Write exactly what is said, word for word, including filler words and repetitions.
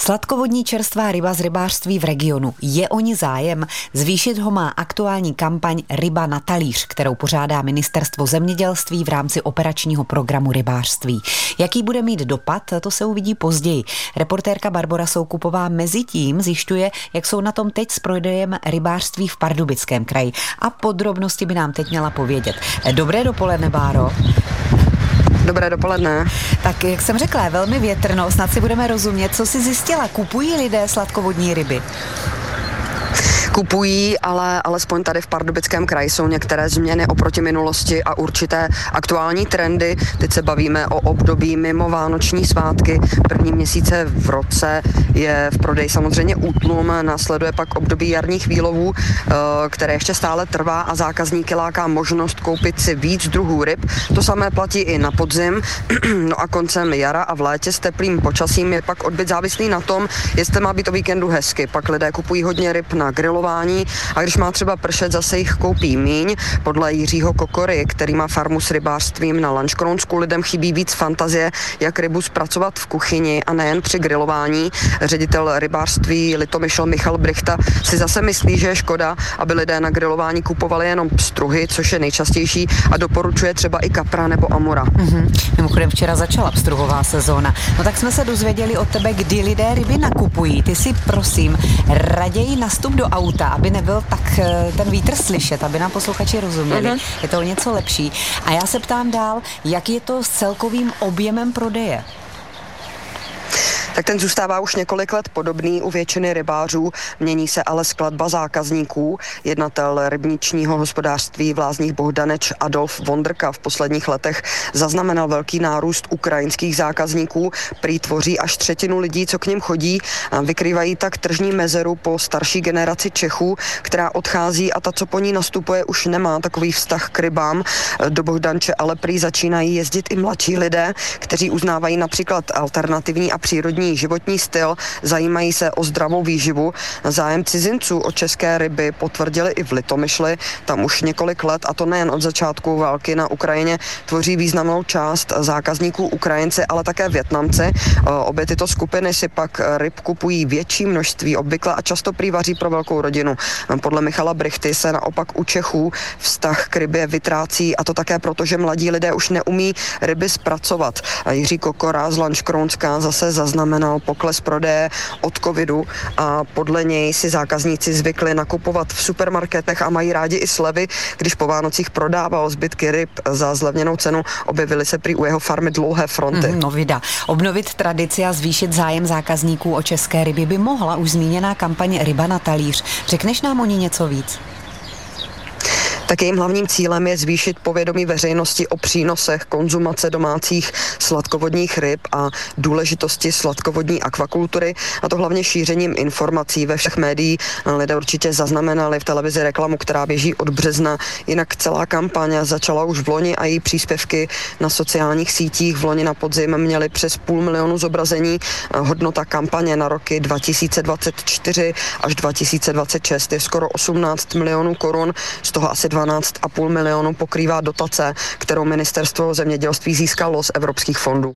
Sladkovodní čerstvá ryba z rybářství v regionu. Je o ní zájem? Zvýšit ho má aktuální kampaň Ryba na talíř, kterou pořádá Ministerstvo zemědělství v rámci operačního programu rybářství. Jaký bude mít dopad, to se uvidí později. Reportérka Barbora Soukupová mezi tím zjišťuje, jak jsou na tom teď s prodejem rybářství v Pardubickém kraji. A podrobnosti by nám teď měla povědět. Dobré dopoledne, Báro. Dobré dopoledne. Tak jak jsem řekla, je velmi větrno, snad si budeme rozumět. Co si zjistila? Kupují lidé sladkovodní ryby? Kupují, ale alespoň tady v Pardubickém kraji jsou některé změny oproti minulosti a určité aktuální trendy. Teď se bavíme o období mimo vánoční svátky. První měsíce v roce je v prodeji samozřejmě útlum, následuje pak období jarních výlovů, které ještě stále trvá a zákazníky láká možnost koupit si víc druhů ryb. To samé platí i na podzim. No a koncem jara a v létě s teplým počasím je pak odbyt závislý na tom, jestli má být o víkendu hezky. Pak lidé kupují hodně ryb na grilování a když má třeba pršet, zase jich koupí míň. Podle Jiřího Kokory, který má farmu s rybářstvím na Lanškronsku, lidem chybí víc fantazie, jak rybu zpracovat v kuchyni a nejen při grilování. Ředitel rybářství Litomyšl Michal Brichta si zase myslí, že je škoda, aby lidé na grilování kupovali jenom pstruhy, což je nejčastější, a doporučuje třeba i kapra nebo amura. Mm-hmm. Mimochodem včera začala pstruhová sezóna. No tak jsme se dozvěděli od tebe, kdy lidé ryby nakupují. Ty si prosím raději nastup do auta, aby nebyl tak ten vítr slyšet, aby nám posluchači rozuměli. Mm-hmm. Je to o něco lepší. A já se ptám dál, jak je to s celkovým objemem prodeje? Tak ten zůstává už několik let podobný u většiny rybářů, mění se ale skladba zákazníků. Jednatel rybničního hospodářství v Lázních Bohdaneč Adolf Vondrka v posledních letech zaznamenal velký nárůst ukrajinských zákazníků, prý tvoří až třetinu lidí, co k nim chodí, a vykrývají tak tržní mezeru po starší generaci Čechů, která odchází a ta, co po ní nastupuje, už nemá takový vztah k rybám. Do Bohdanče ale prý začínají jezdit i mladší lidé, kteří uznávají například alternativní a přírodní životní styl, zajímají se o zdravou výživu. Zájem cizinců o české ryby potvrdili i v Litomyšli. Tam už několik let, a to nejen od začátku války na Ukrajině, tvoří významnou část zákazníků Ukrajinci, ale také Vietnamci. Obě tyto skupiny si pak ryb kupují větší množství obvykle a často prý vaří pro velkou rodinu. Podle Michala Brichty se naopak u Čechů vztah k rybě vytrácí, a to také proto, že mladí lidé už neumí ryby zpracovat. Jiří Kokora z Lanškronska zase zaznamenal pokles prodeje od covidu a podle něj si zákazníci zvykli nakupovat v supermarketech a mají rádi i slevy. Když po Vánocích prodával zbytky ryb za zlevněnou cenu, objevily se prý u jeho farmy dlouhé fronty. Mm, no vida. Obnovit tradici a zvýšit zájem zákazníků o české ryby by mohla už zmíněná kampaň Ryba na talíř. Řekneš nám o ní něco víc? Tak jejím hlavním cílem je zvýšit povědomí veřejnosti o přínosech konzumace domácích sladkovodních ryb a důležitosti sladkovodní akvakultury, a to hlavně šířením informací ve všech médiích. Lidé určitě zaznamenali v televizi reklamu, která běží od března. Jinak celá kampaň začala už v loni a její příspěvky na sociálních sítích v loni na podzim měly přes půl milionu zobrazení. Hodnota kampaně na roky dva tisíce dvacet čtyři až dva tisíce dvacet šest je skoro osmnáct milionů korun, z toho asi dvanáct a půl milionu pokrývá dotace, kterou Ministerstvo zemědělství získalo z evropských fondů.